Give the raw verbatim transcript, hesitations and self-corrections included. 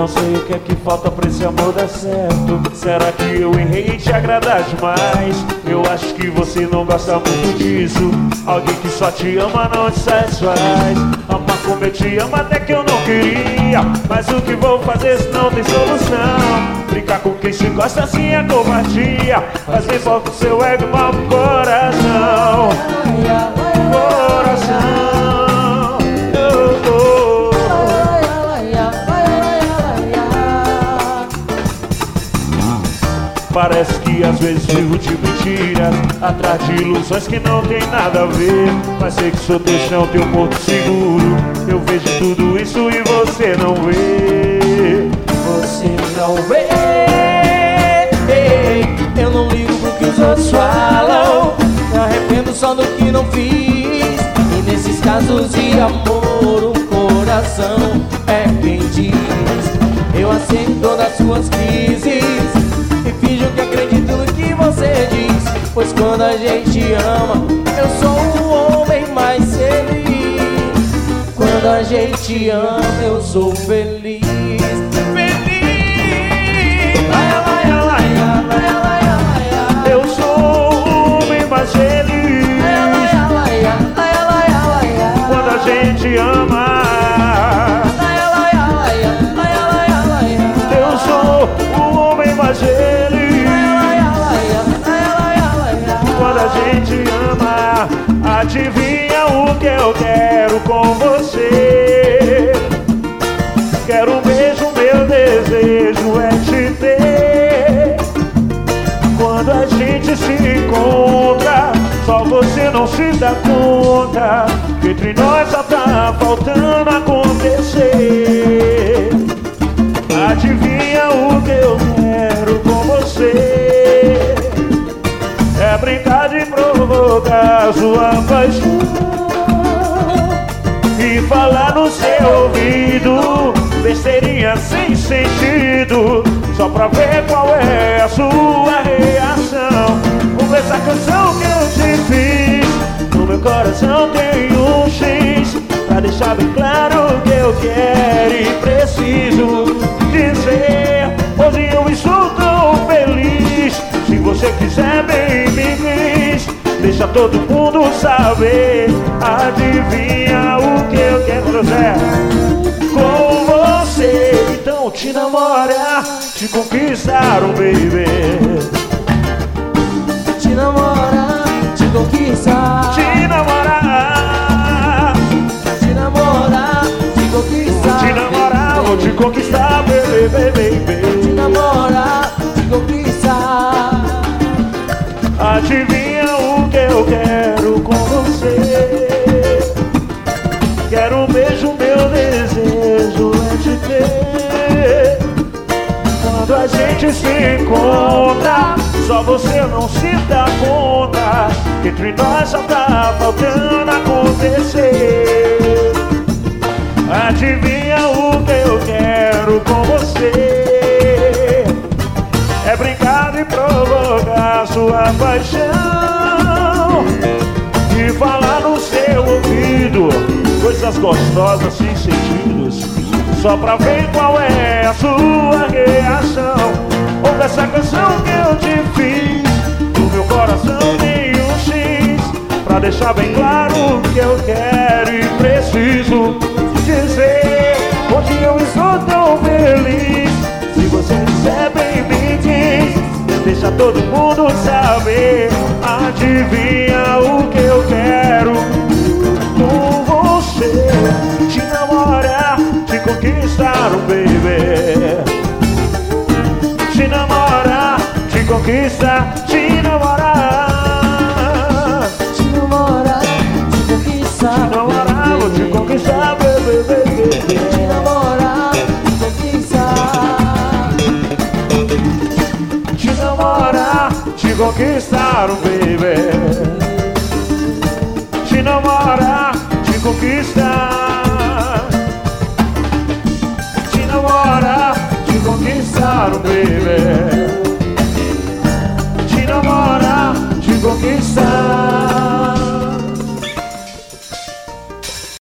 não sei o que é que falta pra esse amor dar certo. Será que eu errei em te agradar demais? Eu acho que você não gosta muito disso. Alguém que só te ama não te satisfaz. Amar como eu te amo até que eu não queria, mas o que vou fazer se não tem solução? Brincar com quem se gosta assim é covardia. Fazer volta o seu ego mal pro coração. Coração. Parece que às vezes vivo de mentiras, atrás de ilusões que não tem nada a ver. Mas sei que sou teu chão, teu porto seguro. Eu vejo tudo isso e você não vê. Você não vê. Eu não ligo pro que os outros falam. Me arrependo só do que não fiz. E nesses casos de amor, o coração é quem diz. Eu aceito todas as suas crises e finjo que acredito no que você diz. Pois quando a gente ama, eu sou o homem mais feliz. Quando a gente ama, eu sou feliz. Feliz. Eu sou o homem mais feliz. Quando a gente ama, eu sou o homem mais feliz. Quando a gente ama, adivinha o que eu quero com você? Quero um beijo, meu desejo é te ter. Quando a gente se encontra, só você não se dá conta que entre nós só tá faltando acontecer. Adivinha o que eu quero com você? É brincar de provocar sua paixão e falar no seu ouvido besteirinha sem sentido, só pra ver qual é a sua reação. Com essa canção que eu te fiz, no meu coração tem um X, pra deixar bem claro que eu quero e preciso dizer. Hoje eu estou tão feliz. Se você quiser bem me diz, deixa todo mundo saber. Adivinha o que eu quero, Zé? Com você, então te namorar, te conquistar, um baby. Te namorar, te conquistar. Te namorar, te namorar, te conquistar. Te namorar, vou te conquistar, baby, baby, baby. Te namorar, te conquistar. Adivinha o que eu quero com você? Quero um beijo, meu desejo é te ter. Quando a gente se encontra, só você não se dá conta que entre nós só tá faltando acontecer. Adivinha o que eu quero com você? É brincar de provocar sua paixão e falar no seu ouvido coisas gostosas sem sentidos, só pra ver qual é a sua reação. Ouve essa canção que eu te fiz, no meu coração tem um X, pra deixar bem claro que eu quero e preciso dizer. Hoje eu estou tão feliz. Se você quiser bem me diz, deixa todo mundo saber. Adivinha o que eu quero com você? Te namorar, te conquistar, um baby. Te namorar, te conquistar, te namorar. Te namorar, te conquistar. Te namorar, vou te conquistar, baby, baby. Te namorar, te conquistar. Te namorar, te conquistar, um baby. Te namorar, te conquistar. Te namorar, te conquistar, um baby. Te namorar, te conquistar.